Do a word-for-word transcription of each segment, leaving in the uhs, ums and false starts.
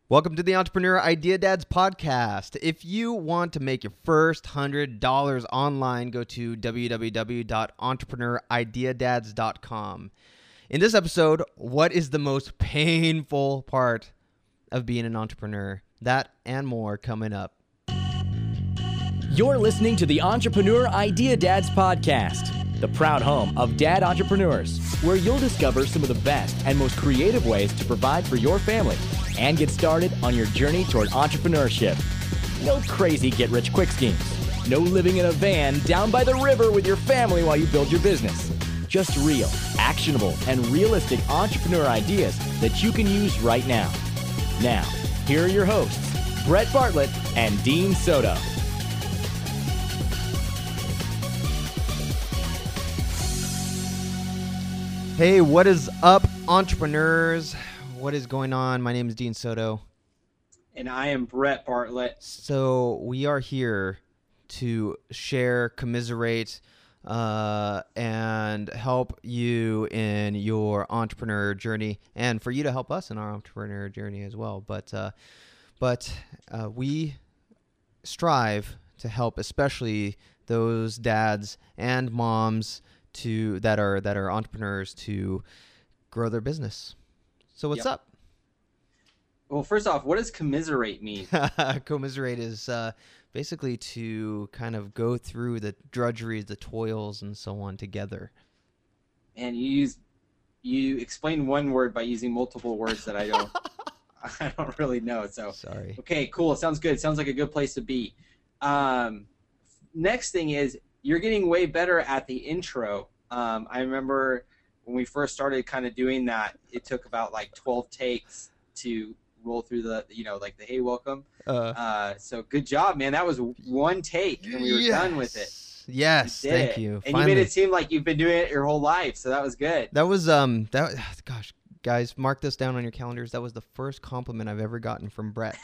Welcome to the Entrepreneur Idea Dads podcast. If you want to make your first one hundred dollars online, go to w w w dot entrepreneur idea dads dot com. In this episode, what is the most painful part of being an entrepreneur? That and more coming up. You're listening to the Entrepreneur Idea Dads podcast, the proud home of dad entrepreneurs, where you'll discover some of the best and most creative ways to provide for your family and get started on your journey toward entrepreneurship. No crazy get-rich-quick schemes. No living in a van down by the river with your family while you build your business. Just real, actionable, and realistic entrepreneur ideas that you can use right now. Now, here are your hosts, Brett Bartlett and Dean Soto. Hey, what is up, entrepreneurs? What is going on? My name is Dean Soto. And I am Brett Bartlett. So we are here to share, commiserate, uh, and help you in your entrepreneur journey, and for you to help us in our entrepreneur journey as well. But uh, but uh, we strive to help, especially those dads and moms to that are that are entrepreneurs to grow their business. So what's Yep. up? Well, first off, what does commiserate mean? Commiserate is uh, basically to kind of go through the drudgeries, the toils, and so on together. And you use you explain one word by using multiple words that I don't I don't really know. So Sorry. okay, cool. Sounds good. Sounds like a good place to be. Um, next thing is you're getting way better at the intro. Um, I remember when we first started kind of doing that, it took about like twelve takes to roll through the, you know, like the hey, welcome. Uh, Uh, so good job, man. That was one take, and we were done with it. Yes, You did thank it. you. And Finally. you made it seem like you've been doing it your whole life, so that was good. That was um that gosh, guys, mark this down on your calendars. That was the first compliment I've ever gotten from Brett.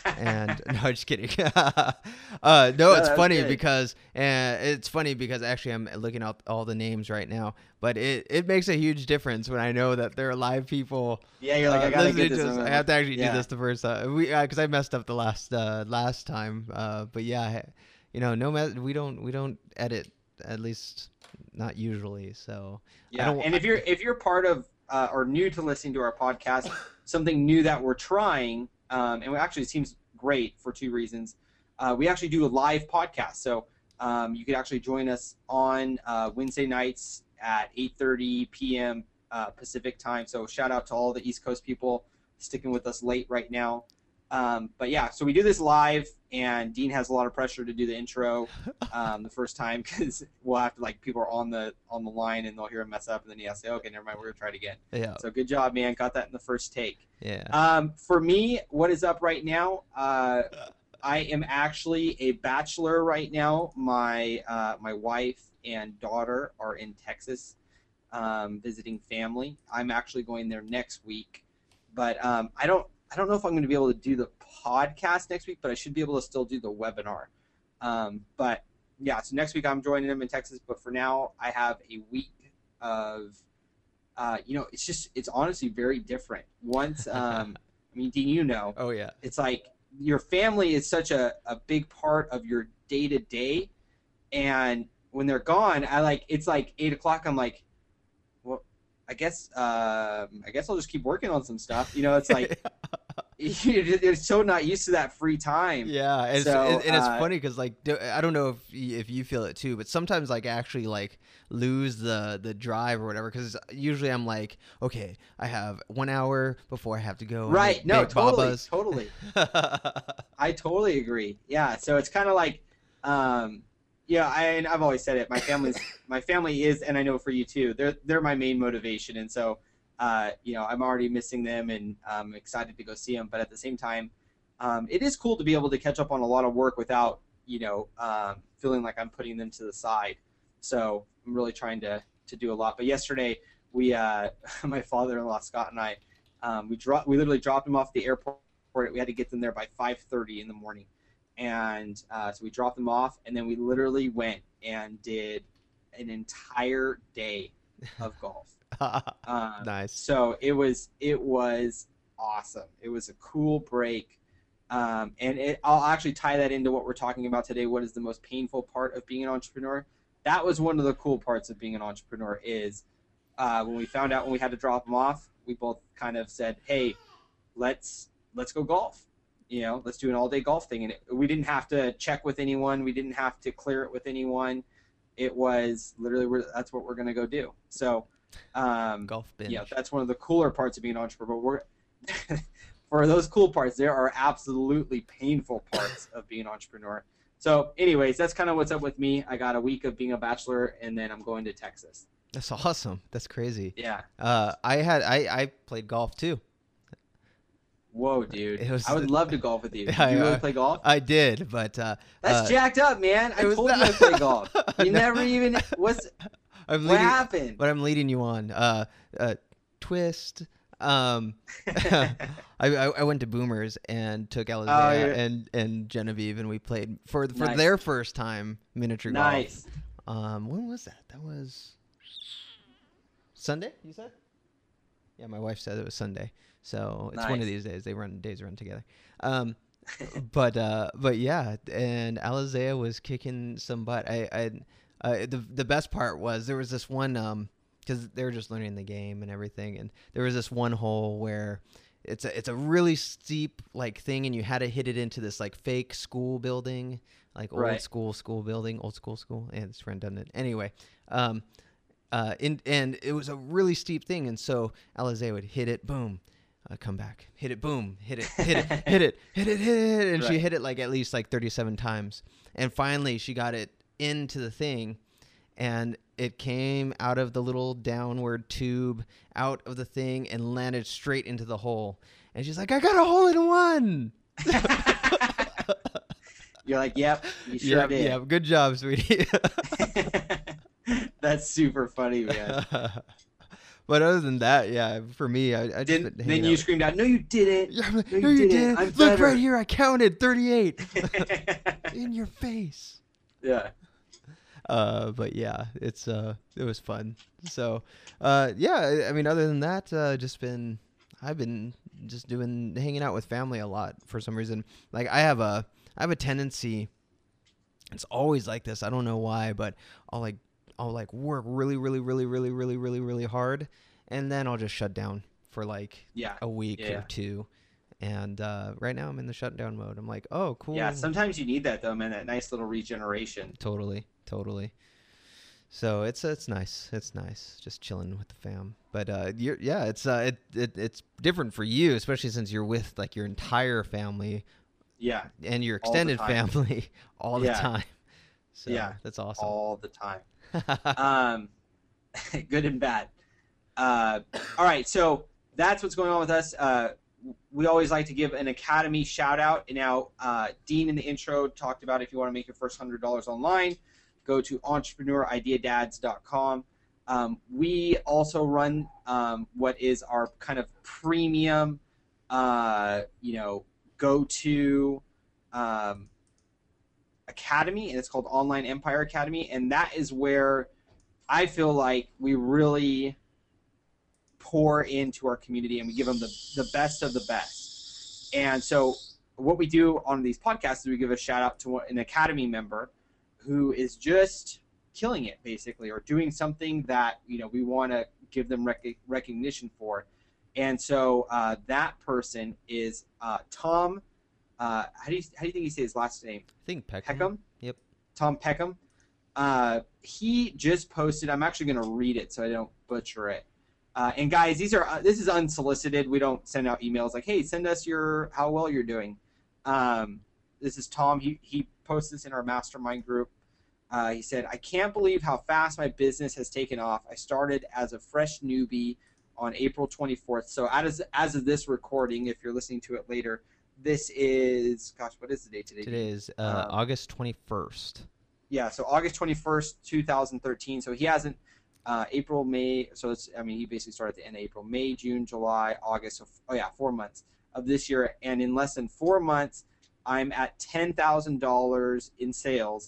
And no, just kidding. uh, no, No, it's that's funny good. because uh, it's funny because actually I'm looking up all the names right now, but it, it makes a huge difference when I know that there are live people. Yeah, you're like, uh, I gotta listening get this. to one. I have to actually Yeah. do this the first time. We because I messed up the last uh, last time. Uh, but yeah, you know, no, me- we don't we don't edit, at least not usually. So I Yeah, don't- and if you're if you're part of uh, or new to listening to our podcast, something new that we're trying, um, and it actually seems great for two reasons. Uh, we actually do a live podcast, so um, you could actually join us on uh, Wednesday nights at eight thirty p.m. Uh, Pacific time. So shout out to all the East Coast people sticking with us late right now. Um, but yeah, so we do this live, and Dean has a lot of pressure to do the intro um, the first time because we'll have to, like, people are on the on the line and they'll hear him mess up, and then he has to say, okay, never mind, we're gonna try it again. yeah So good job, man. Got that in the first take. yeah. Um, for me, what is up right now? Uh, I am actually a bachelor right now. My uh, my wife and daughter are in Texas um, visiting family. I'm actually going there next week, but um, I don't I don't know if I'm going to be able to do the podcast next week, but I should be able to still do the webinar. Um, but yeah, so next week I'm joining them in Texas. But for now, I have a week of uh, you know, it's just it's honestly very different. Once um, I mean, Dean, you know, Oh yeah. it's like your family is such a, a big part of your day to day, and when they're gone, I like it's like eight o'clock. I'm like, well, I guess um, I guess I'll just keep working on some stuff. You know, it's like you're so not used to that free time. Yeah, and, So, it's, and it's uh, funny because like do- I don't know if y- if you feel it too, but sometimes like I actually like lose the the drive or whatever because usually I'm like, okay, I have one hour before I have to go. and Right? make No, big totally, babas. totally. I totally agree. Yeah, so it's kind of like, um, yeah, I, and I've always said it. My family's my family is, and I know for you too. They're they're my main motivation, and so, uh, you know, I'm already missing them, and I'm excited to go see them. But at the same time, um, it is cool to be able to catch up on a lot of work without, you know, um, feeling like I'm putting them to the side. So I'm really trying to to do a lot. But yesterday, we, uh, my father-in-law Scott and I, um, we dropped we literally dropped him off at the airport. We had to get them there by five thirty in the morning. And uh, so we dropped them off, and then we literally went and did an entire day of golf. Um, Nice. So it was it was awesome. It was a cool break. Um, and it, I'll actually tie that into what we're talking about today. What is the most painful part of being an entrepreneur? That was one of the cool parts of being an entrepreneur is uh, when we found out when we had to drop them off, we both kind of said, hey, let's let's go golf. You know, let's do an all-day golf thing. And it, we didn't have to check with anyone. We didn't have to clear it with anyone. It was literally, we're, that's what we're going to go do. So, um, Golf binge. yeah, that's one of the cooler parts of being an entrepreneur. But we're for those cool parts, there are absolutely painful parts of being an entrepreneur. So anyways, that's kind of what's up with me. I got a week of being a bachelor, and then I'm going to Texas. That's awesome. That's crazy. Yeah. Uh, I had I, I played golf too. Whoa, dude. It was- I would love to golf with you. Did I- you really I- play golf? I did, but uh, That's uh, jacked up, man. I it was told not- you I play golf. You No. never even what's I'm what leading, happened? but I'm leading you on. Uh, uh, twist. Um, I, I I went to Boomers and took Alizea Oh, you're- and and Genevieve, and we played for for Nice. their first time miniature Nice. golf. Um, when was that? That was Sunday. You said? Yeah, my wife said it was Sunday. So it's one Nice. of these days. They run days run together. Um, but uh, but yeah, and Alizea was kicking some butt. I, I uh, the the best part was there was this one um because they were just learning the game and everything, and there was this one hole where it's a it's a really steep like thing, and you had to hit it into this like fake school building, like old Right. school school building, old school school, and it's redundant. Anyway, um, uh, in, and it was a really steep thing, and so Alizea would hit it, boom. Uh, come back, hit it, boom, hit it, hit it, hit it, hit it, hit it, and she Right. hit it like at least like thirty-seven times, and finally she got it into the thing, and it came out of the little downward tube out of the thing and landed straight into the hole, and she's like, "I got a hole in one." You're like, yep, you sure yeah, did. yeah, good job, sweetie. That's super funny, man. But other than that, yeah, for me, I, I just Then, been then hanging you out- screamed out, "No, you didn't! Yeah, I'm like, No, no, you you didn't. didn't. I'm Look better." right here. I counted thirty-eight in your face. Yeah. Uh, but yeah, it's uh, it was fun. So, uh, yeah, I- I mean, other than that, uh, just been, I've been just doing, hanging out with family a lot for some reason. Like I have a, I have a tendency. It's always like this. I don't know why, but I'll like, I'll like work really, really, really, really, really, really, really hard, and then I'll just shut down for like Yeah. a week Yeah. or two. And uh, right now I'm in the shutdown mode. I'm like, oh, cool. Yeah, sometimes you need that though, man. That nice little regeneration. Totally, totally. So it's it's nice. It's nice just chilling with the fam. But uh, you're yeah, it's uh, it, it it's different for you, especially since you're with like your entire family Yeah, and your All the extended time. family all the Yeah. time. So Yeah. that's awesome. all the time. um, good and bad. Uh, all right, so that's what's going on with us. Uh, we always like to give an Academy shout out. And now, uh, Dean in the intro talked about if you want to make your first hundred dollars online, go to entrepreneur idea dads dot com. Um, we also run um, what is our kind of premium, uh, you know, go to. Um, Academy, and it's called Online Empire Academy, and that is where I feel like we really pour into our community and we give them the, the best of the best. And so what we do on these podcasts is we give a shout out to an Academy member who is just killing it, basically, or doing something that, you know, we want to give them rec- recognition for. And so uh, that person is uh, Tom. Uh, how do you how do you think you say his last name? I think Peckham. Peckham. Yep. Tom Peckham. Uh, he just posted. I'm actually going to read it so I don't butcher it. Uh, and guys, these are uh, this is unsolicited. We don't send out emails like, "Hey, send us your how well you're doing." Um, this is Tom. He he posted this in our mastermind group. Uh, he said, "I can't believe how fast my business has taken off. I started as a fresh newbie on April twenty-fourth. So as as of this recording, if you're listening to it later." This is, gosh, what is the date today? Today is uh, Um, August twenty-first. Yeah, so August twenty-first, two thousand thirteen. So he hasn't, uh, April, May, so it's, I mean, he basically started at the end of April, May, June, July, August. So, oh, yeah, four months of this year. And in less than four months, I'm at ten thousand dollars in sales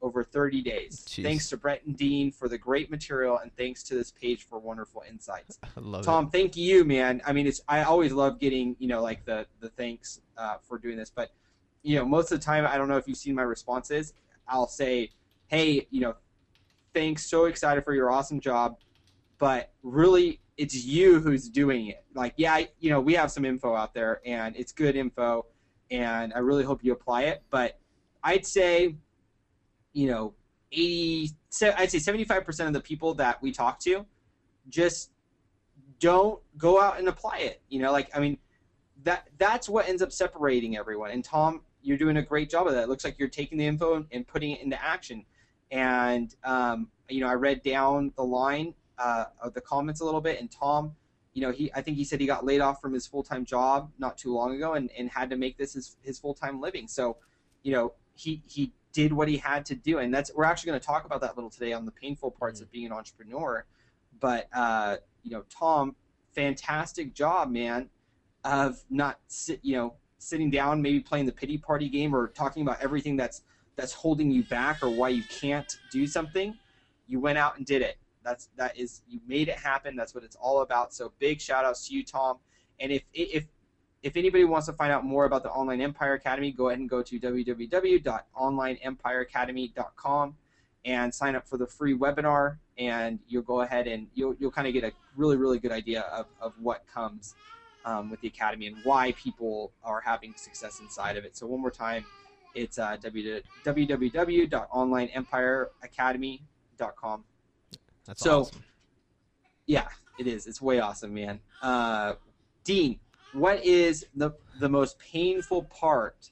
over thirty days. Jeez. Thanks to Brett and Dean for the great material, and thanks to this page for wonderful insights. I love Tom, it. thank you, man. I mean, it's I always love getting, you know, like the the thanks uh, for doing this, but you know, most of the time, I don't know if you've seen my responses. I'll say, hey, you know, thanks, so excited for your awesome job, but really, it's you who's doing it. Like, yeah, you know, we have some info out there, and it's good info, and I really hope you apply it. But I'd say, you know, eighty, I'd say seventy-five percent of the people that we talk to just don't go out and apply it. You know, like, I mean, that that's what ends up separating everyone. And Tom, you're doing a great job of that. It looks like you're taking the info and, and putting it into action. And, um, you know, I read down the line uh, of the comments a little bit, and Tom, you know, he I think he said he got laid off from his full-time job not too long ago and, and had to make this his, his full-time living. So, you know, he he did what he had to do. And that's we're actually going to talk about that a little today on the painful parts mm-hmm. of being an entrepreneur. But, uh, you know, Tom, fantastic job, man, of not, sit, you know, sitting down, maybe playing the pity party game or talking about everything that's that's holding you back or why you can't do something. You went out and did it. That's that is you made it happen. That's what it's all about. So big shout outs to you, Tom. And if if if anybody wants to find out more about the Online Empire Academy, go ahead and go to w w w dot online empire academy dot com and sign up for the free webinar, and you'll go ahead and you'll you'll kind of get a really really good idea of, of what comes Um, with the Academy and why people are having success inside of it. So one more time, it's uh, w w w dot online empire academy dot com. That's so, awesome. Yeah, it is. It's way awesome, man. Uh, Dean, what is the the most painful part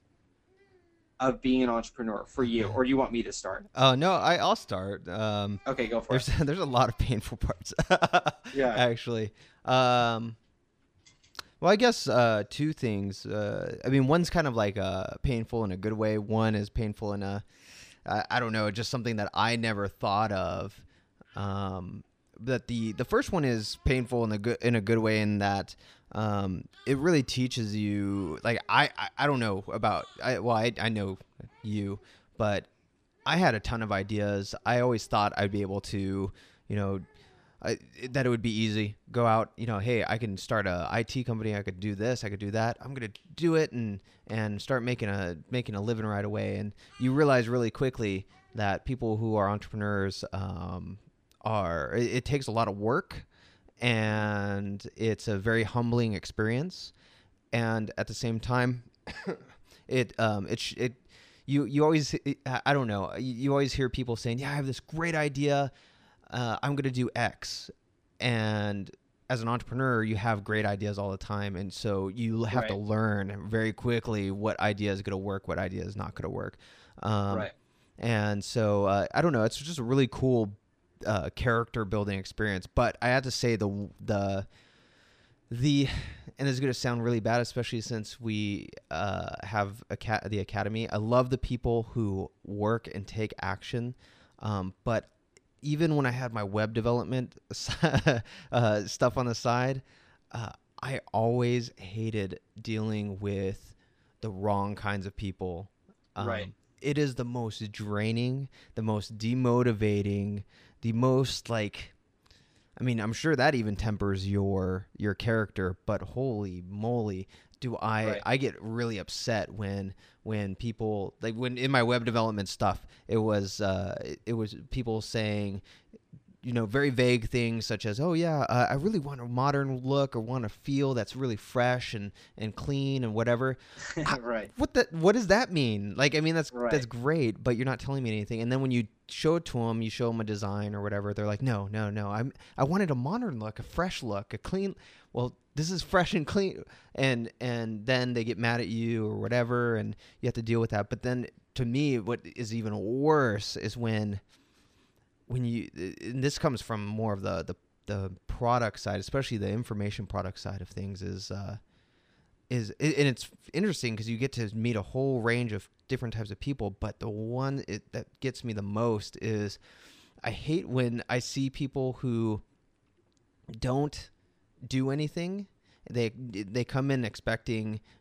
of being an entrepreneur for you, or do you want me to start? Oh, no, I, I'll start. Um, okay, go for there's, it. There's a lot of painful parts, yeah, actually. Um, Well, I guess uh, two things. Uh, I mean, one's kind of like uh, painful in a good way. One is painful in a, I, I don't know, just something that I never thought of. Um, but the, the first one is painful in a good in a good way in that um, it really teaches you. Like I, I, I don't know about. I, well, I I know you, but I had a ton of ideas. I always thought I'd be able to, you know. I, that it would be easy. Go out, you know, hey, I can start a I T company. I could do this. I could do that. I'm gonna do it and and start making a making a living right away. And you realize really quickly that people who are entrepreneurs um, are. It, it takes a lot of work, and it's a very humbling experience. And at the same time, it um it it you you always it, I don't know you, you always hear people saying, yeah, I have this great idea. Uh, I'm going to do X. And as an entrepreneur, you have great ideas all the time. And so you have right. to learn very quickly what idea is going to work, what idea is not going to work. Um, right. And so, uh, I don't know, it's just a really cool uh, character building experience. But I have to say the, the, the, and it's going to sound really bad, especially since we uh, have a ca- the Academy. I love the people who work and take action. Um, but even when I had my web development uh, stuff on the side, uh, I always hated dealing with the wrong kinds of people. Um, right. It is the most draining, the most demotivating, the most like, I mean, I'm sure that even tempers your your character, but holy moly, do I right. I get really upset when when people like when in my web development stuff it was uh, it, it was people saying, you know, very vague things such as, oh yeah, uh, I really want a modern look or want a feel that's really fresh and, and clean and whatever. right. What the, what does that mean? Like, I mean, that's, right. that's great, but you're not telling me anything. And then when you show it to them, you show them a design or whatever. They're like, no, no, no. I'm, I wanted a modern look, a fresh look, a clean. Well, this is fresh and clean. And, and then they get mad at you or whatever. And you have to deal with that. But then to me, what is even worse is when, when you, and this comes from more of the, the, the product side, especially the information product side of things is, uh, is, and it's interesting because you get to meet a whole range of different types of people. But the one it, that gets me the most is I hate when I see people who don't do anything. They, they come in expecting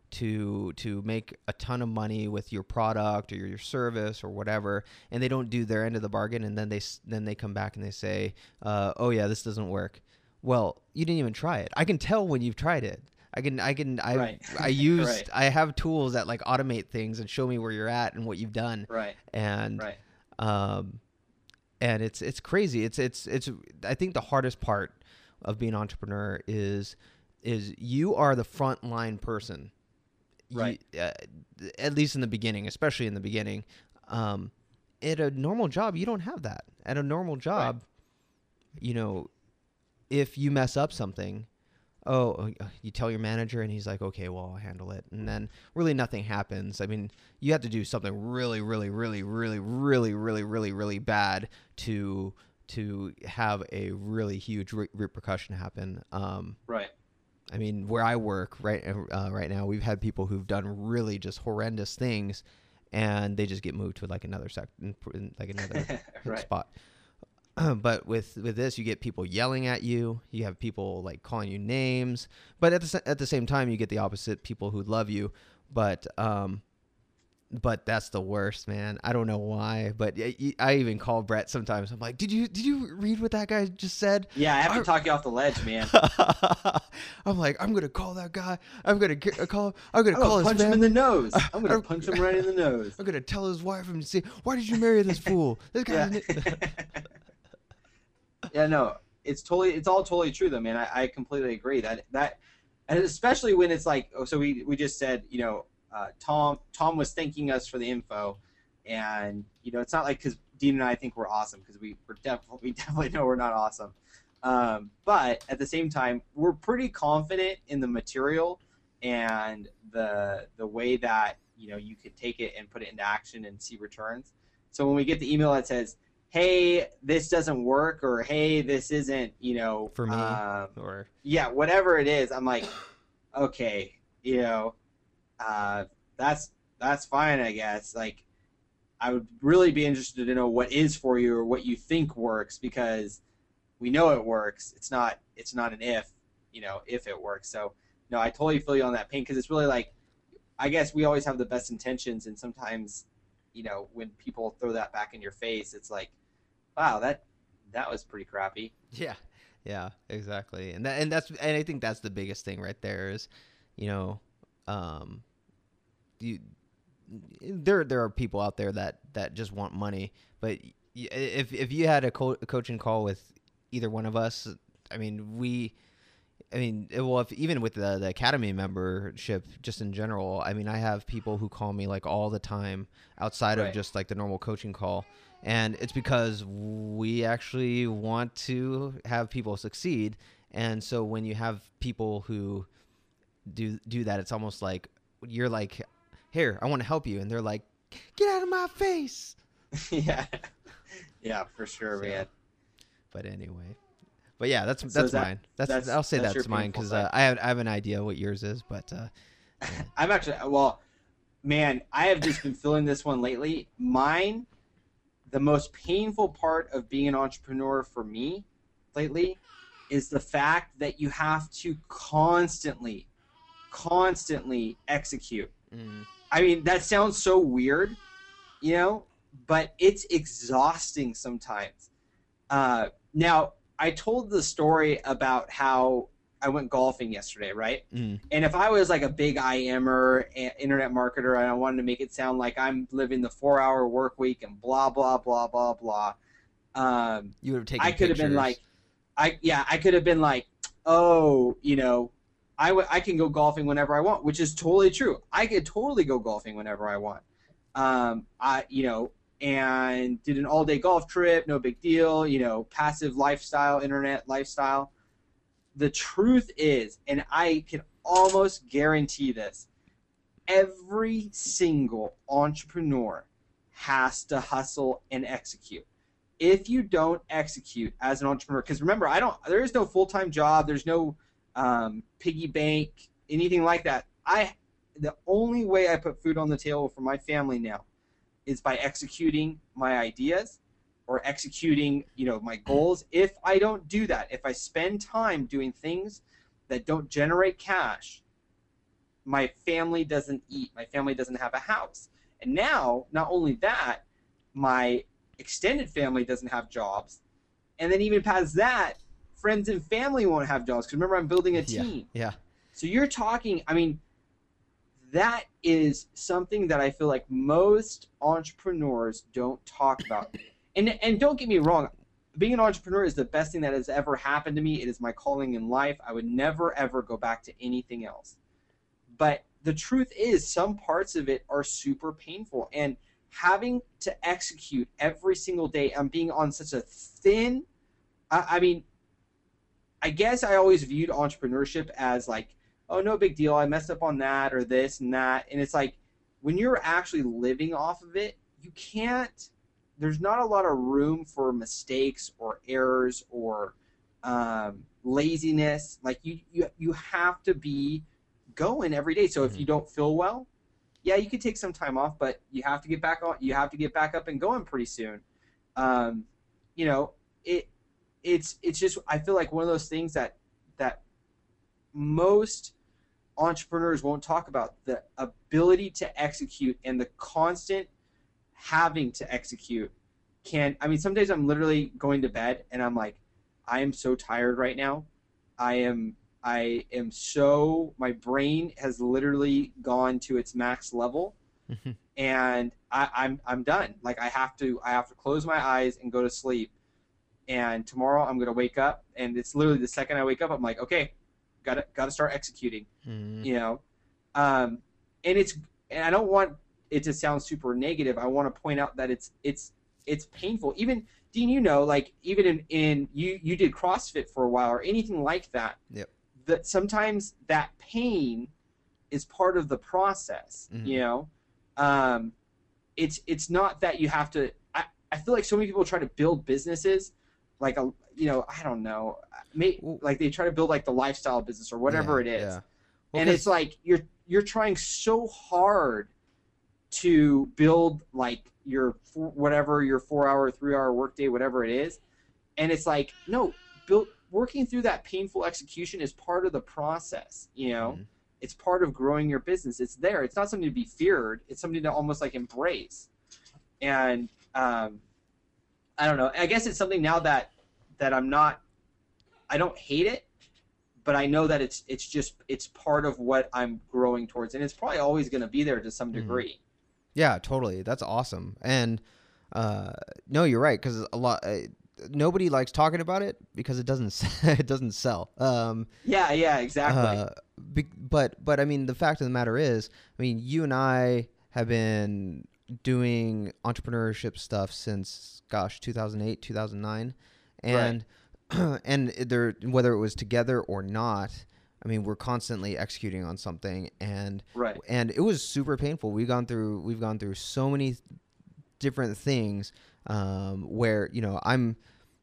to to make a ton of money with your product or your service or whatever, and they don't do their end of the bargain, and then they then they come back and they say, uh, "Oh yeah, this doesn't work." Well, you didn't even try it. I can tell when you've tried it. I can I can I Right. I use Right. I have tools that like automate things and show me where you're at and what you've done. Right. And Right. um and it's it's crazy. It's it's it's I think the hardest part of being an entrepreneur is is you are the frontline person. Right. You, uh, at least in the beginning, especially in the beginning. Um, at a normal job, you don't have that. At a normal job, you know, if you mess up something, oh, you tell your manager and he's like, okay, well, I'll handle it. And then really nothing happens. I mean, you have to do something really, really, really, really, really, really, really, really bad to to have a really huge re- repercussion happen. Um, Right. I mean, where I work right uh, right now, we've had people who've done really just horrendous things, and they just get moved to like another sec, like another Right. spot. But with with this, you get people yelling at you. You have people like calling you names. But at the sa- at the same time, you get the opposite: people who love you. But um, but that's the worst, man. I don't know why, but I, I even call Brett sometimes. I'm like, did you did you read what that guy just said? Yeah, I have to I- talk you off the ledge, man. I'm like, I'm gonna call that guy. I'm gonna get, call. I'm gonna I'm call gonna his punch him family. in the nose. I'm gonna I'm- punch him right in the nose. I'm gonna tell his wife and say, why did you marry this fool? This guy. Yeah. Yeah, no, it's totally, it's all totally true though, man. I, I completely agree that that, and especially when it's like, oh, so we we just said, you know, uh, Tom Tom was thanking us for the info, and you know, it's not like because Dean and I think we're awesome because we we're definitely we definitely know we're not awesome, um, but at the same time, we're pretty confident in the material and the the way that you know you could take it and put it into action and see returns. So when we get the email that says, hey, this doesn't work, or hey, this isn't, you know, For me, um, or yeah, whatever it is, I'm like, okay, you know, uh, that's that's fine, I guess. Like, I would really be interested to know what is for you or what you think works, because we know it works. It's not it's not an if, you know, if it works. So no, I totally feel you on that pain, because it's really like, I guess we always have the best intentions, and sometimes, you know, when people throw that back in your face, it's like, wow, that that was pretty crappy. yeah, yeah, exactly. And that and that's and I think that's the biggest thing right there is, you know, um, you there there are people out there that that just want money, but y- if if you had a, co- a coaching call with either one of us, I mean, we. I mean, it- well, if, even with the, the academy membership, just in general, I mean, I have people who call me like all the time outside Right. of just like the normal coaching call. And it's because we actually want to have people succeed. And so when you have people who do do that, it's almost like you're like, here, I want to help you. And they're like, get out of my face. Yeah, yeah, for sure, So, man. But anyway. But yeah, that's So that's is that- mine. That's, that's- I'll say that's that's, your mine painful because side. uh, I have I have an idea what yours is, but uh, I'm actually, well, man, I have just been feeling this one lately. Mine, the most painful part of being an entrepreneur for me lately is the fact that you have to constantly, constantly execute. mm, I mean, that sounds so weird, you know, but it's exhausting sometimes. Uh, now, I told the story about how I went golfing yesterday, right? mm, And if I was like a big I M-er, a- internet marketer, and I wanted to make it sound like I'm living the four-hour work week and blah, blah, blah, blah, blah, um, you would have taken. I could have been pictures. like, I yeah, I could have been like, oh, you know, I, w- I can go golfing whenever I want, which is totally true. I could totally go golfing whenever I want. Um, I you know, and did an all-day golf trip, no big deal. You know, passive lifestyle, internet lifestyle. The truth is, and I can almost guarantee this, every single entrepreneur has to hustle and execute. If you don't execute as an entrepreneur, because remember, I don't. There is no full-time job. There's no um, piggy bank, anything like that. I the only way I put food on the table for my family now is by executing my ideas or executing, you know, my goals. If I don't do that, if I spend time doing things that don't generate cash, my family doesn't eat. My family doesn't have a house. And now, not only that, my extended family doesn't have jobs. And then even past that, friends and family won't have jobs. Because remember, I'm building a team. Yeah. yeah. So you're talking, I mean, that is something that I feel like most entrepreneurs don't talk about. And and don't get me wrong, being an entrepreneur is the best thing that has ever happened to me. It is my calling in life. I would never, ever go back to anything else. But the truth is, some parts of it are super painful. And having to execute every single day and being on such a thin, I, I mean, I guess I always viewed entrepreneurship as like, oh, no big deal. I messed up on that or this and that. And it's like, when you're actually living off of it, you can't, there's not a lot of room for mistakes or errors or um, laziness. Like you, you, you have to be going every day. So if you don't feel well, yeah, you could take some time off, but you have to get back on, you have to get back up and going pretty soon. Um, you know, it, it's, it's just, I feel like one of those things that, that most entrepreneurs won't talk about, the ability to execute and the constant having to execute can, I mean, some days I'm literally going to bed and I'm like, I am so tired right now. I am, I am so, my brain has literally gone to its max level and I, I'm, I'm done. Like I have to, I have to close my eyes and go to sleep. And tomorrow I'm going to wake up and it's literally the second I wake up, I'm like, okay, gotta, gotta start executing, mm. you know? Um, and it's, and I don't want it to sound super negative. I want to point out that it's, it's, it's painful. Even Dean, you know, like even in, in you, you did CrossFit for a while or anything like that. Yep. That sometimes that pain is part of the process, mm-hmm. you know? Um, it's, it's not that you have to, I, I feel like so many people try to build businesses like a, you know, I don't know, may, like they try to build like the lifestyle business or whatever yeah, it is. Yeah. Well, and it's like, you're, you're trying so hard to build like your, whatever, your four hour, three hour workday, whatever it is. And it's like, no, build, working through that painful execution is part of the process, you know? Mm-hmm. It's part of growing your business. It's there. It's not something to be feared. It's something to almost like embrace. And um, I don't know. I guess it's something now that that I'm not, I don't hate it, but I know that it's it's just, it's part of what I'm growing towards. And it's probably always going to be there to some degree. Mm-hmm. Yeah, totally. That's awesome. And uh, no, you're right. Because a lot, uh, nobody likes talking about it because it doesn't it doesn't sell. Um, yeah, yeah, exactly. Uh, be, but but I mean, the fact of the matter is, I mean, you and I have been doing entrepreneurship stuff since gosh, two thousand eight, two thousand nine, and right. and there, whether it was together or not, I mean, we're constantly executing on something, and right. and it was super painful. We've gone through we've gone through so many different things um, where you know I'm.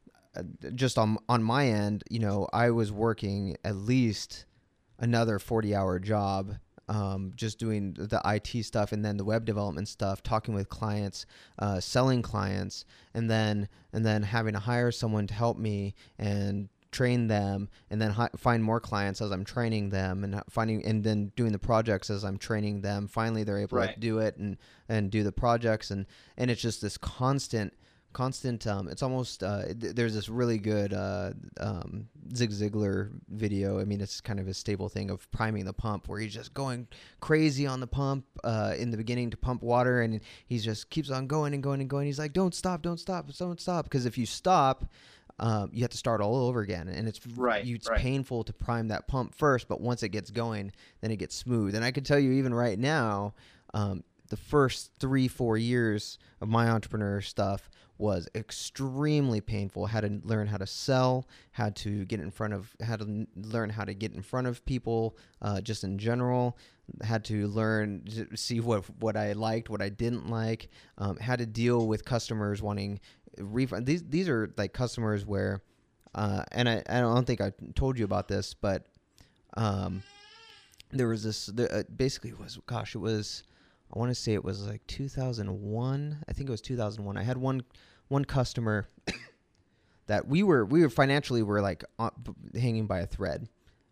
Just on on my end, you know, I was working at least another forty hour job, um, just doing the I T stuff and then the web development stuff, talking with clients, uh, selling clients, and then and then having to hire someone to help me and train them, and then hi- find more clients as I'm training them, and finding and then doing the projects as I'm training them. Finally, they're able right. to do it and and do the projects, and and it's just this constant. Constant. Um, it's almost. Uh, th- there's this really good uh, um, Zig Ziglar video. I mean, it's kind of a stable thing of priming the pump, where he's just going crazy on the pump uh, in the beginning to pump water, and he just keeps on going and going and going. He's like, "Don't stop, don't stop, don't stop," because if you stop, um, you have to start all over again, and it's right. You, it's right. painful to prime that pump first, but once it gets going, then it gets smooth. And I can tell you, even right now, um, the first three, four years of my entrepreneur stuff was extremely painful. Had to learn how to sell, had to get in front of, had to n- learn how to get in front of people, uh, just in general. Had to learn to see what what I liked, what I didn't like. Um, had to deal with customers wanting refund. These these are like customers where, uh, and I, I don't think I told you about this, but um, there was this. There, uh, basically, it was gosh, it was. I want to say it was like two thousand one. I think it was two thousand one. I had one one customer that we were we were financially were like uh, hanging by a thread.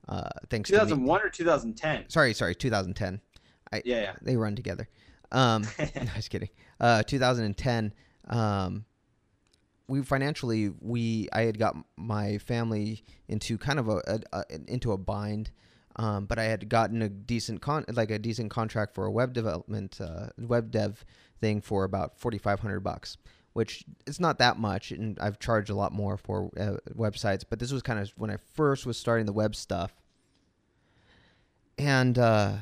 Uh, thanks two thousand one to me. or two thousand ten? Sorry, sorry, two thousand ten. I, Yeah, yeah. They run together. Um, no, just kidding. Uh, two thousand ten. Um, we financially, we I had got my family into kind of a, a, a into a bind. Um, but I had gotten a decent con like a decent contract for a web development, uh, web dev thing for about forty-five hundred bucks, which it's not that much. And I've charged a lot more for uh, websites, but this was kind of when I first was starting the web stuff. And, uh,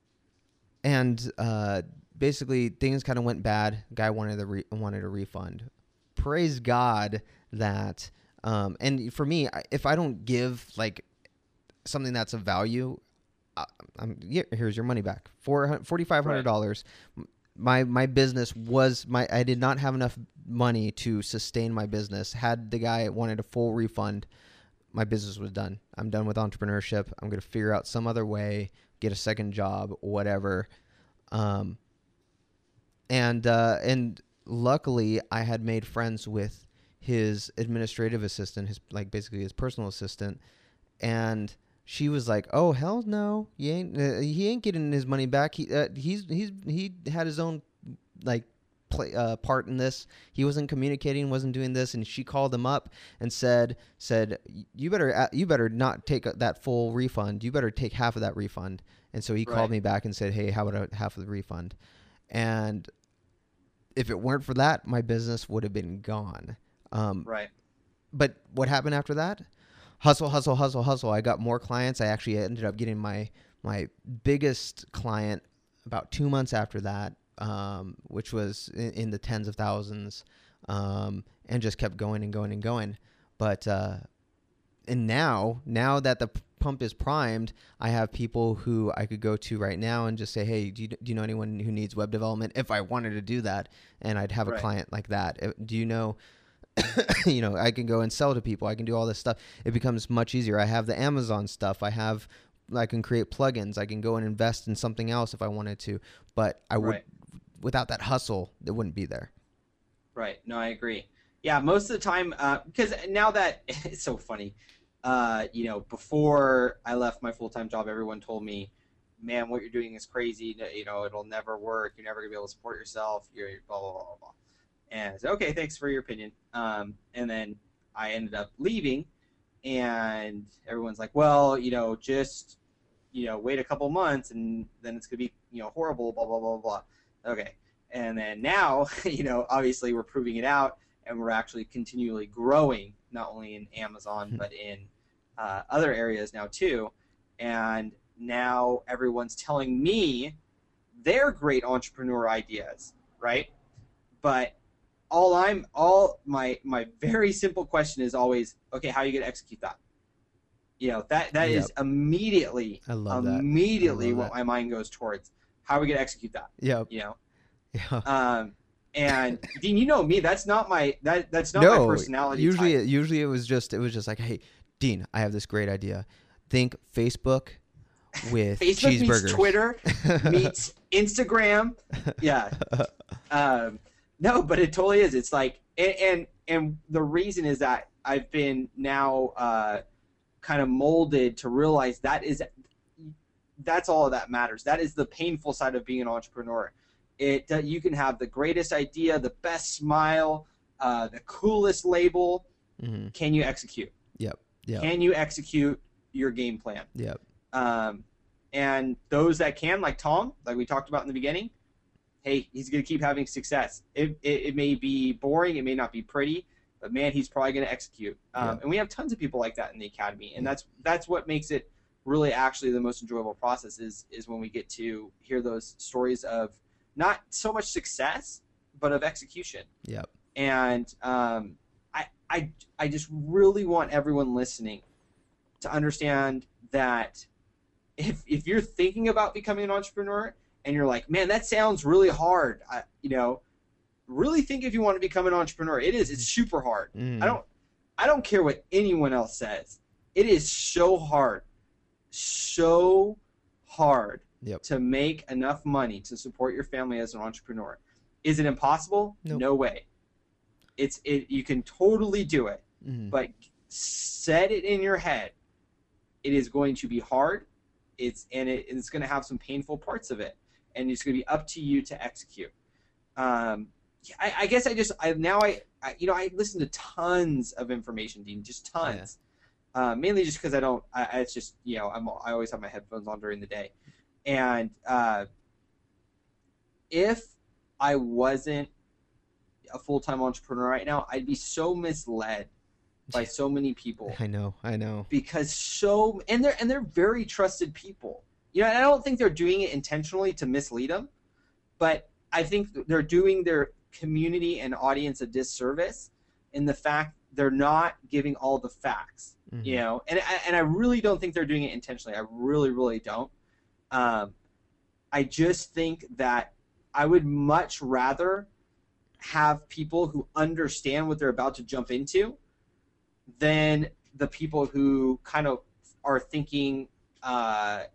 and, uh, basically things kind of went bad. Guy wanted the re wanted a refund. Praise God that, um, and for me, if I don't give like something that's of value, uh, I'm, yeah, here's your money back. forty-five hundred dollars. Right. My my business was my I did not have enough money to sustain my business. Had the guy wanted a full refund, my business was done. I'm done with entrepreneurship. I'm going to figure out some other way, get a second job, whatever. Um, and uh, and luckily, I had made friends with his administrative assistant, his like basically his personal assistant, and she was like, "Oh hell no, he ain't. Uh, he ain't getting his money back. He uh, he's he's he had his own like play uh, part in this. He wasn't communicating, wasn't doing this." And she called him up and said said you better uh, you better not take that full refund. You better take half of that refund. And so he right. called me back and said, "Hey, how about half of the refund?" And if it weren't for that, my business would have been gone. Um, right. But what happened after that? Hustle, hustle, hustle, hustle. I got more clients. I actually ended up getting my my biggest client about two months after that, um, which was in, in the tens of thousands, um, and just kept going and going and going. But uh, and now, now that the pump is primed, I have people who I could go to right now and just say, "Hey, do you, do you know anyone who needs web development?" If I wanted to do that, and I'd have a right. client like that. Do you know? You know, I can go and sell to people. I can do all this stuff. It becomes much easier. I have the Amazon stuff. I have, I can create plugins. I can go and invest in something else if I wanted to. But I would, right. without that hustle, it wouldn't be there. Right. No, I agree. Yeah, most of the time, uh, because now that it's so funny, uh, you know, before I left my full-time job, everyone told me, "Man, what you're doing is crazy. You know, it'll never work. You're never gonna be able to support yourself. You're blah blah blah blah blah." And I said, "Okay, thanks for your opinion." Um, and then I ended up leaving, and everyone's like, "Well, you know, just, you know, wait a couple months, and then it's gonna be, you know, horrible, blah blah blah blah." Okay. And then now, you know, obviously we're proving it out, and we're actually continually growing, not only in Amazon mm-hmm. but in uh, other areas now too. And now everyone's telling me their great entrepreneur ideas, right? But all I'm all my my very simple question is always, okay, how are you gonna execute that? You know, that that yep. is immediately I love immediately that. I love what that. my mind goes towards. How are we gonna execute that? Yeah. You know? Yeah. Um and Dean, you know me, that's not my that that's not no, my personality. Usually type. It, usually it was just it was just like, "Hey, Dean, I have this great idea. Think Facebook with Facebook cheeseburgers. meets Twitter meets Instagram." Yeah. Um No, but it totally is. It's like, and, and and the reason is that I've been now uh, kind of molded to realize that is, that's all that matters. That is the painful side of being an entrepreneur. It uh, you can have the greatest idea, the best smile, uh, the coolest label. Mm-hmm. Can you execute? Yep. Yep. Can you execute your game plan? Yep. Um, and those that can, like Tom, like we talked about in the beginning, hey, he's going to keep having success. It, it, it may be boring. It may not be pretty, but, man, he's probably going to execute. Um, yeah. And we have tons of people like that in the academy, and that's that's what makes it really actually the most enjoyable process is, is when we get to hear those stories of not so much success, but of execution. Yep. And um, I, I, I just really want everyone listening to understand that if if you're thinking about becoming an entrepreneur – and you're like, "Man, that sounds really hard," I, you know, really think if you want to become an entrepreneur. It is. It's super hard. Mm. I don't. I don't care what anyone else says. It is so hard, so hard yep. to make enough money to support your family as an entrepreneur. Is it impossible? Nope. No way. It's it. You can totally do it, mm. but set it in your head it is going to be hard. It's and it, it's going to have some painful parts of it, and it's going to be up to you to execute. Um, I, I guess I just I now I, I you know I listen to tons of information, Dean, just tons. Yeah. Uh, mainly just because I don't. I, it's just you know I'm I always have my headphones on during the day, and uh, if I wasn't a full-time entrepreneur right now, I'd be so misled by so many people. I know, I know. Because so and they're and they're very trusted people. You know, and I don't think they're doing it intentionally to mislead them, but I think they're doing their community and audience a disservice in the fact they're not giving all the facts. Mm-hmm. You know, and and I really don't think they're doing it intentionally. I really, really don't. Um, I just think that I would much rather have people who understand what they're about to jump into than the people who kind of are thinking uh,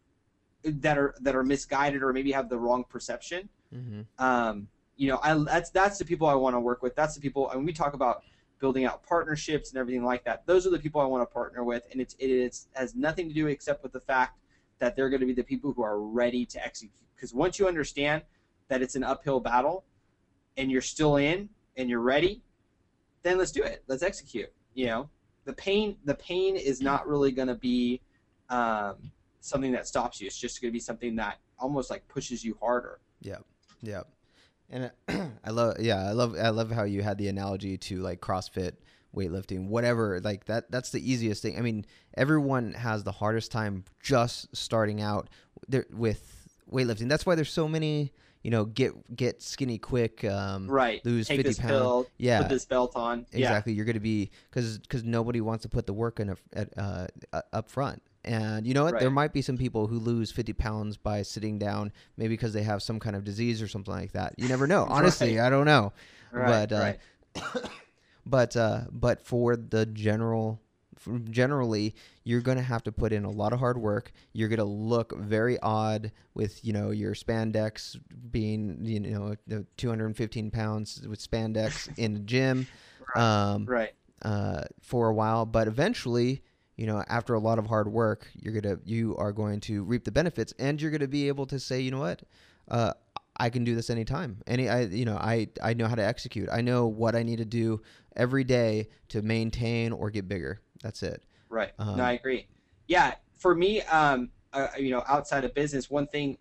that are that are misguided or maybe have the wrong perception. Mm-hmm. Um, you know, I, that's that's the people I want to work with. That's the people. And we talk about building out partnerships and everything like that. Those are the people I want to partner with, and it's it is has nothing to do except with the fact that they're going to be the people who are ready to execute. Because once you understand that it's an uphill battle, and you're still in and you're ready, then let's do it. Let's execute. You know, the pain, the pain is not really going to be um, something that stops you. It's just going to be something that almost like pushes you harder. Yeah. Yeah. And I love, yeah, I love, I love how you had the analogy to like CrossFit, weightlifting, whatever, like that, that's the easiest thing. I mean, everyone has the hardest time just starting out there with weightlifting. That's why there's so many, you know, get get skinny quick, um, right? Lose Take fifty this pounds. Pill, yeah, put this belt on. Exactly. Yeah. You're going to be because because nobody wants to put the work in a, at, uh, up front. And you know what? Right. There might be some people who lose fifty pounds by sitting down, maybe because they have some kind of disease or something like that. You never know. Honestly, right. I don't know. Right, but uh, right. but uh, but for the general. Generally, you're going to have to put in a lot of hard work. You're going to look very odd with, you know, your spandex being, you know, two hundred fifteen pounds with spandex in the gym right. Um, right. Uh, for a while. But eventually, you know, after a lot of hard work, you're going to, you are going to reap the benefits, and you're going to be able to say, you know what, uh, I can do this anytime. Any, I, you know, I, I know how to execute. I know what I need to do every day to maintain or get bigger. That's it. Right. Um, no, I agree. Yeah. For me, um, uh, you know, outside of business, one thing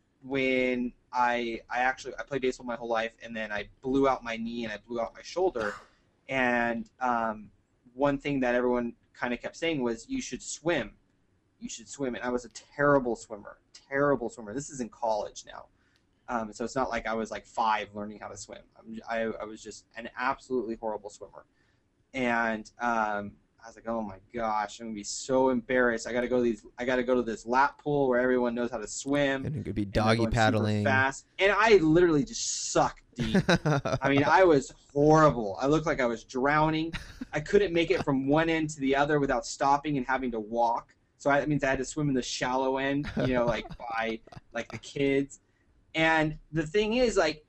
when I, I actually, I played baseball my whole life, and then I blew out my knee and I blew out my shoulder. And um, one thing that everyone kind of kept saying was, you should swim. You should swim. And I was a terrible swimmer, terrible swimmer. This is in college now. Um, so it's not like I was like five learning how to swim. I'm, I, I was just an absolutely horrible swimmer. And um, I was like, oh my gosh, I'm gonna be so embarrassed. I gotta go to these. I gotta go to this lap pool where everyone knows how to swim. And it could be and they're doggy going super paddling. fast. And I literally just sucked deep. I mean, I was horrible. I looked like I was drowning. I couldn't make it from one end to the other without stopping and having to walk. So that means I had to swim in the shallow end, you know, like by like the kids. And the thing is, like,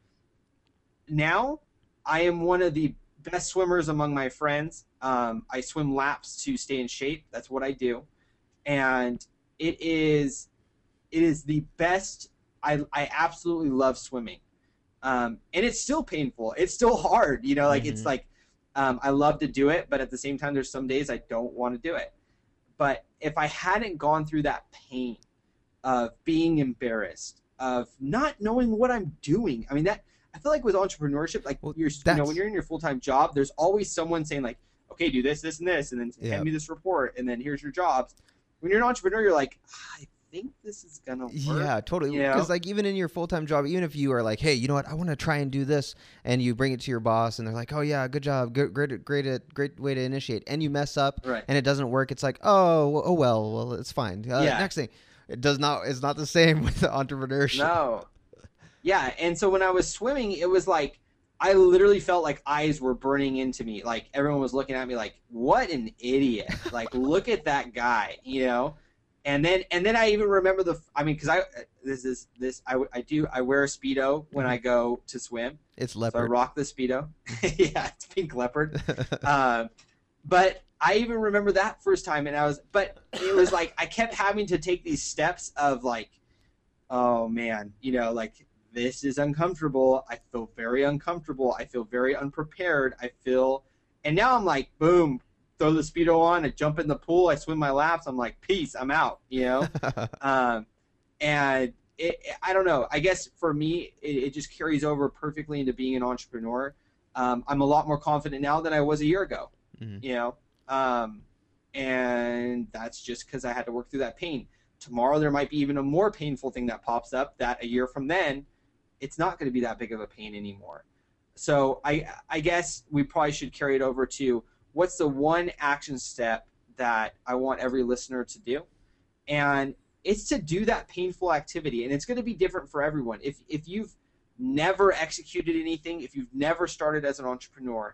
now I am one of the best swimmers among my friends. Um, I swim laps to stay in shape. That's what I do. And it is it is the best. I, I absolutely love swimming. Um, and it's still painful. It's still hard. You know, like mm-hmm. it's like um, I love to do it, but at the same time, there's some days I don't want to do it. But if I hadn't gone through that pain of being embarrassed, of not knowing what I'm doing, I mean, that I feel like with entrepreneurship, like well, you're, you know, when you're in your full-time job, there's always someone saying like, okay, do this, this, and this, and then yeah. hand me this report, and then here's your jobs. When you're an entrepreneur, you're like, I think this is gonna work. Yeah, totally. You know? Because like even in your full-time job, even if you are like, hey, you know what, I want to try and do this, and you bring it to your boss, and they're like, oh yeah, good job, good, great, great, great way to initiate, and you mess up, right. and it doesn't work. It's like, oh, oh well, well, it's fine. Uh, yeah. Next thing, it does not. It's not the same with the entrepreneurship. No. Yeah, and so when I was swimming, it was like I literally felt like eyes were burning into me. Like everyone was looking at me like, what an idiot. Like, look at that guy, you know? And then and then I even remember the I mean, because I this is this I, I do I wear a Speedo when I go to swim. It's leopard. So I rock the Speedo. Yeah, it's pink leopard. um, but I even remember that first time, and I was, but it was like I kept having to take these steps of like, oh man, you know, like this is uncomfortable. I feel very uncomfortable. I feel very unprepared. I feel, and now I'm like, boom, throw the Speedo on, I jump in the pool, I swim my laps. I'm like, peace, I'm out, you know? um, and it, I don't know. I guess for me, it, it just carries over perfectly into being an entrepreneur. Um, I'm a lot more confident now than I was a year ago, mm-hmm. you know? Um, and that's just because I had to work through that pain. Tomorrow there might be even a more painful thing that pops up that a year from then, it's not going to be that big of a pain anymore. So I, I guess we probably should carry it over to what's the one action step that I want every listener to do? And it's to do that painful activity. And it's going to be different for everyone. If, if you've never executed anything, if you've never started as an entrepreneur,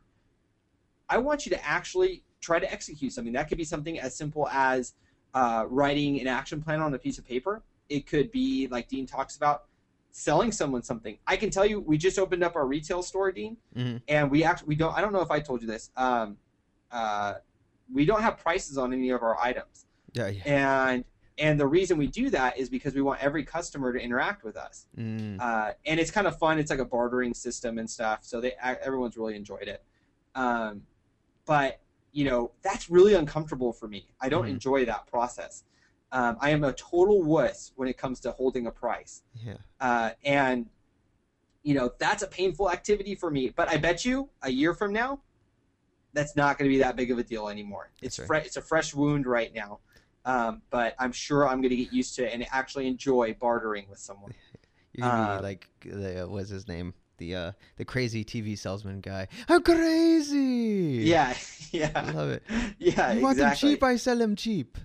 I want you to actually try to execute something. That could be something as simple as uh, writing an action plan on a piece of paper. It could be, like Dean talks about, selling someone something. I can tell you, we just opened up our retail store, Dean, mm-hmm. and we actually, we don't, I don't know if I told you this, um, uh, we don't have prices on any of our items. Yeah, yeah. And and the reason we do that is because we want every customer to interact with us. Mm. Uh, and it's kind of fun. It's like a bartering system and stuff. So they everyone's really enjoyed it. Um, but you know, that's really uncomfortable for me. I don't mm. enjoy that process. Um, I am a total wuss when it comes to holding a price. Yeah. Uh, and you know, that's a painful activity for me. But I bet you a year from now, that's not going to be that big of a deal anymore. It's right. fre- it's a fresh wound right now, um, but I'm sure I'm going to get used to it and actually enjoy bartering with someone. You're gonna um, be like the uh, what's his name? The uh, the crazy T V salesman guy. I'm crazy. Yeah, yeah. I love it. Yeah, you want exactly. them cheap? I sell them cheap.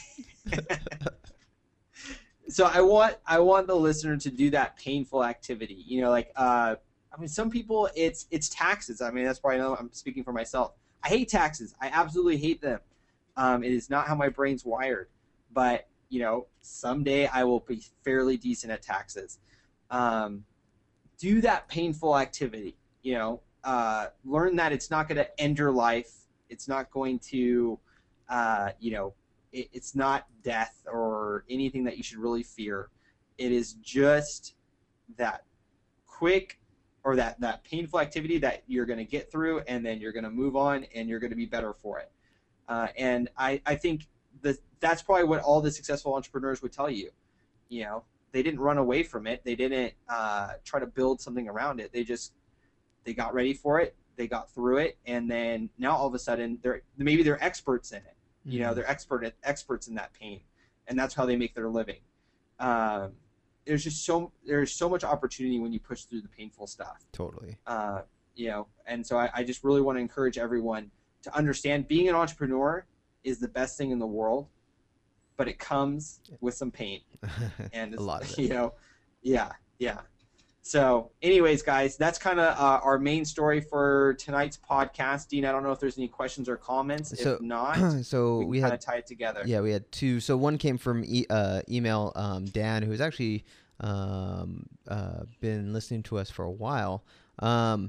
So I want I want the listener to do that painful activity. You know, like uh, I mean, some people it's it's taxes. I mean, that's why I know I'm speaking for myself. I hate taxes. I absolutely hate them. Um, it is not how my brain's wired. But, you know, someday I will be fairly decent at taxes. Um, do that painful activity, you know. Uh, learn that it's not going to end your life. It's not going to, uh, you know, it, it's not death or anything that you should really fear. It is just that quick or that, that painful activity that you're going to get through, and then you're going to move on, and you're going to be better for it. Uh, and I, I think that that's probably what all the successful entrepreneurs would tell you. You know, they didn't run away from it. They didn't uh, try to build something around it. They just, they got ready for it. They got through it. And then now all of a sudden, they're maybe they're experts in it. Mm-hmm. You know, they're expert at, experts in that pain. And that's how they make their living. Um, There's just so there's so much opportunity when you push through the painful stuff. Totally. Uh, you know, and so I, I just really want to encourage everyone to understand being an entrepreneur is the best thing in the world, but it comes with some pain. And a lot of it. You know, yeah, yeah. So, anyways, guys, that's kind of uh, our main story for tonight's podcast. Dean, I don't know if there's any questions or comments. So, if not, so we, we kind had of tie it together. Yeah, we had two. So one came from e- uh, email um, Dan, who's actually um, uh, been listening to us for a while, um,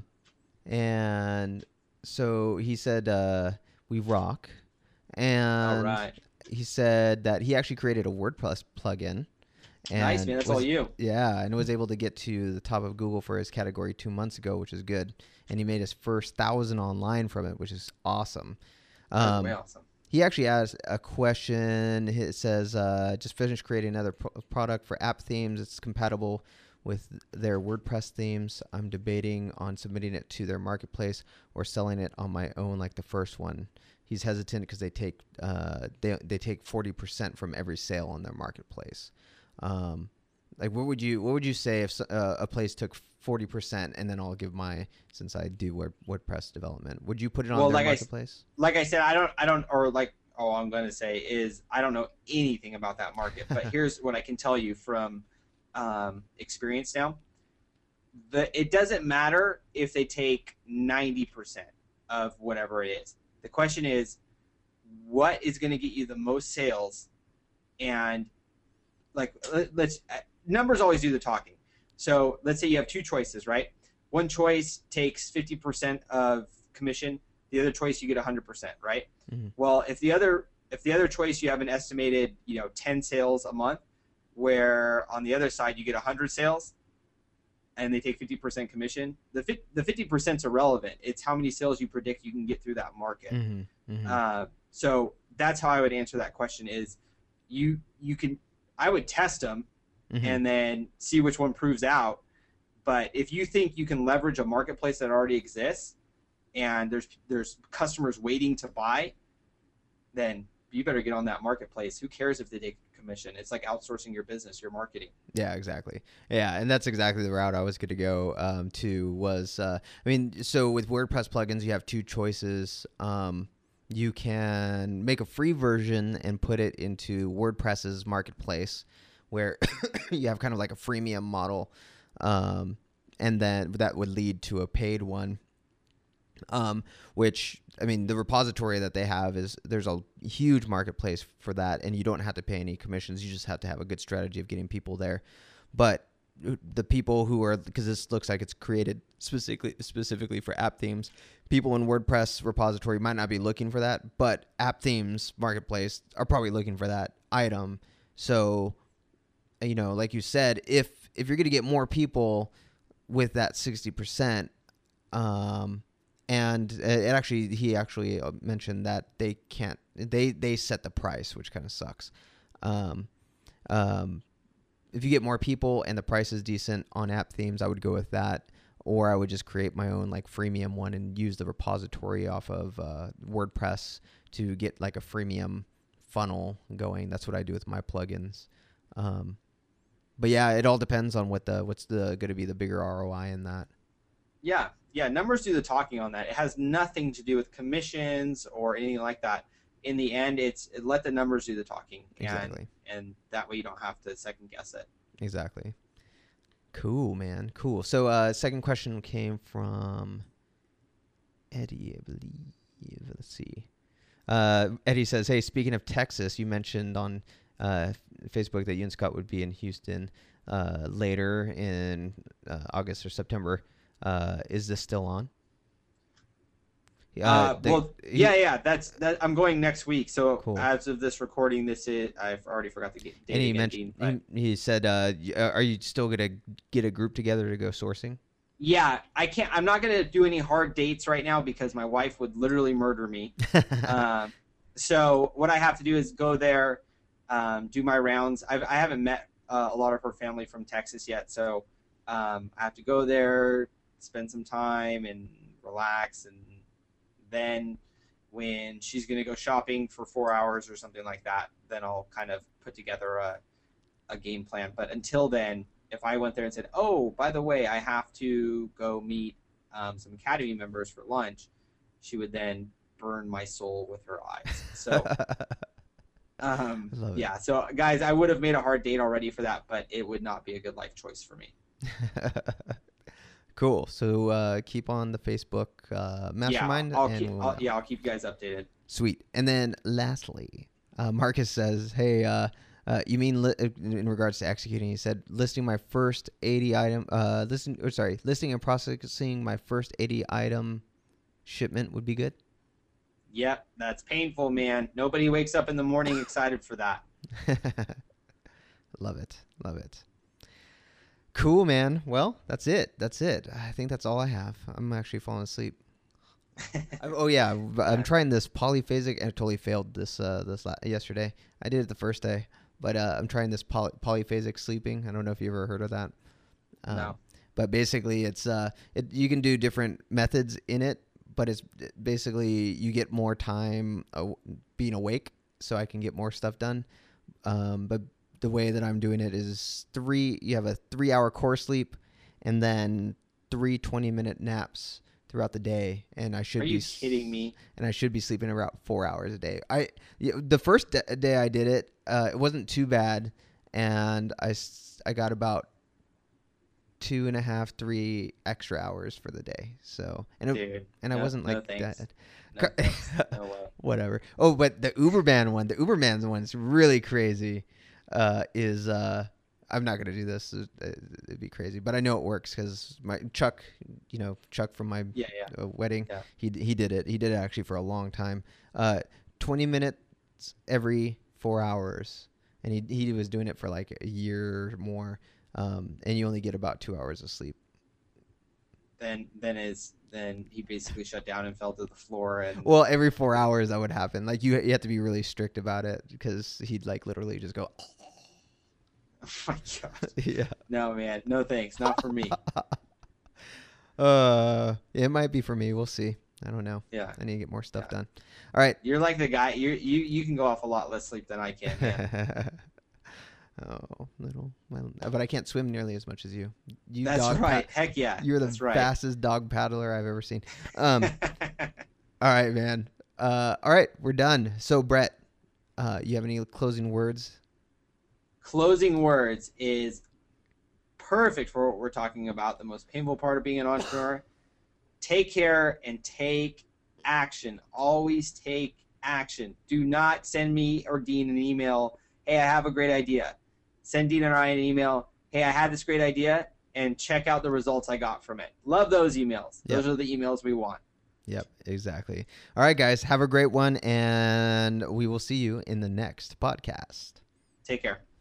and so he said uh, we rock, and all right. he said that he actually created a WordPress plugin. And nice, man. That's was, all you. Yeah, and was able to get to the top of Google for his category two months ago, which is good. And he made his first thousand online from it, which is awesome. Um, That's way awesome. He actually asked a question. It says, uh, just finished creating another pro- product for app themes. It's compatible with their WordPress themes. I'm debating on submitting it to their marketplace or selling it on my own like the first one. He's hesitant because they take uh, they they take forty percent from every sale on their marketplace. Um, like what would you what would you say if uh, a place took forty percent and then I'll give my, since I do Word, WordPress development, would you put it on well, their like marketplace? I, like I said, I don't I don't or like all I'm going to say is I don't know anything about that market, but here's what I can tell you from um, experience now. The it doesn't matter if they take ninety percent of whatever it is. The question is, what is going to get you the most sales? And like let's numbers always do the talking. So let's say you have two choices, right? One choice takes fifty percent of commission. The the other choice you get one hundred percent, right? Mm-hmm. Well, if the other if the other choice you have an estimated, you know, ten sales a month, where on the other side you get one hundred sales and they take fifty percent commission, the the fifty percent is irrelevant. It's how many sales you predict you can get through that market. Mm-hmm. Mm-hmm. Uh, so that's how I would answer that question is you you can I would test them Mm-hmm. and then see which one proves out. But if you think you can leverage a marketplace that already exists and there's there's customers waiting to buy, then you better get on that marketplace. Who cares if they take commission? It's like outsourcing your business, your marketing. Yeah, exactly. Yeah, and that's exactly the route I was going to go um, to was, uh, I mean, so with WordPress plugins, you have two choices. Um, you can make a free version and put it into WordPress's marketplace where you have kind of like a freemium model, um, and then that would lead to a paid one. Um, which, I mean, the repository that they have is there's a huge marketplace for that, and you don't have to pay any commissions. You just have to have a good strategy of getting people there. But the people who are, because this looks like it's created specifically specifically for app themes, people in WordPress repository might not be looking for that, but app themes marketplace are probably looking for that item. So, you know, like you said, if if you're going to get more people with that sixty percent, um, and it actually, he actually mentioned that they can't, they, they set the price, which kind of sucks. Um, um, if you get more people and the price is decent on app themes, I would go with that. Or I would just create my own like freemium one and use the repository off of uh, WordPress to get like a freemium funnel going. That's what I do with my plugins. Um, but yeah, it all depends on what the, what's the going to be the bigger R O I in that. Yeah. Yeah, numbers do the talking on that. It has nothing to do with commissions or anything like that. In the end, it's it, let the numbers do the talking. Exactly. And, and that way you don't have to second guess it. Exactly. Cool, man. Cool. So uh, second question came from Eddie, I believe. Let's see. Uh, Eddie says, hey, speaking of Texas, you mentioned on uh, Facebook that you and Scott would be in Houston uh, later in uh, August or September. Uh, is this still on? Uh, uh they, well, he, yeah, yeah. That's that. I'm going next week. So cool. As of this recording, this is I've already forgot the date. And he again, mentioned Dean, he, he said, uh, "Are you still gonna get a group together to go sourcing?" Yeah, I can't. I'm not gonna do any hard dates right now because my wife would literally murder me. um, so what I have to do is go there, um, do my rounds. I've, I haven't met uh, a lot of her family from Texas yet, so um, I have to go there, spend some time, and relax, and then when she's going to go shopping for four hours or something like that, then I'll kind of put together a, a game plan. But until then, if I went there and said, oh, by the way, I have to go meet um, some Academy members for lunch, she would then burn my soul with her eyes. So, um, yeah. So, guys, I would have made a hard date already for that, but it would not be a good life choice for me. Cool. So uh, keep on the Facebook uh, mastermind. Yeah, I'll and keep. we'll, I'll, yeah, I'll keep you guys updated. Sweet. And then lastly, uh, Marcus says, "Hey, uh, uh, you mean li- in regards to executing?" He said, "Listing my first eighty item. Uh, listen, or sorry, listing and processing my first eighty item shipment would be good." Yep, that's painful, man. Nobody wakes up in the morning excited for that. Love it. Love it. Cool, man. Well, that's it. That's it. I think that's all I have. I'm actually falling asleep. I, oh yeah, I'm trying this polyphasic, and I totally failed this uh, this la- yesterday. I did it the first day, but uh, I'm trying this poly- polyphasic sleeping. I don't know if you ever heard of that. Um, no. But basically, it's uh, it, you can do different methods in it, but it's basically you get more time uh, being awake, so I can get more stuff done. Um, but the way that I'm doing it is three, you have a three hour core sleep and then three twenty minute naps throughout the day. And I should Are be you kidding me? And I should be sleeping about four hours a day. I, the first day I did it, uh, it wasn't too bad. And I, I got about two and a half, three extra hours for the day. So, and, Dude, it, and no, I wasn't no like thanks. that. No, thanks. No way. Whatever. Oh, but the Uberman one, the Uberman's one is really crazy. Uh, is uh, I'm not gonna do this. It, it'd be crazy, but I know it works because my Chuck, you know, Chuck from my Yeah, yeah. uh, wedding, Yeah. he he did it. He did it actually for a long time. Uh, twenty minutes every four hours, and he he was doing it for like a year or more. Um, and you only get about two hours of sleep. Then then is then he basically shut down and fell to the floor and. Well, every four hours that would happen. Like you, you have to be really strict about it because he'd like literally just go. Oh my god. Yeah. No, man. No thanks. Not for me. uh, it might be for me. We'll see. I don't know. Yeah. I need to get more stuff Yeah. done. All right. You're like the guy. You you you can go off a lot less sleep than I can. Man. Oh, little, well, but I can't swim nearly as much as you. You That's dog right. pa- Heck yeah. You're the That's right. fastest dog paddler I've ever seen. Um, all right, man. Uh, all right, we're done. So, Brett, uh, you have any closing words? Closing words is perfect for what we're talking about. The most painful part of being an entrepreneur. Take care and take action. Always take action. Do not send me or Dean an email. Hey, I have a great idea. Send Dean and I an email. Hey, I had this great idea, and check out the results I got from it. Love those emails. Yep. Those are the emails we want. Yep, exactly. All right, guys, have a great one, and we will see you in the next podcast. Take care.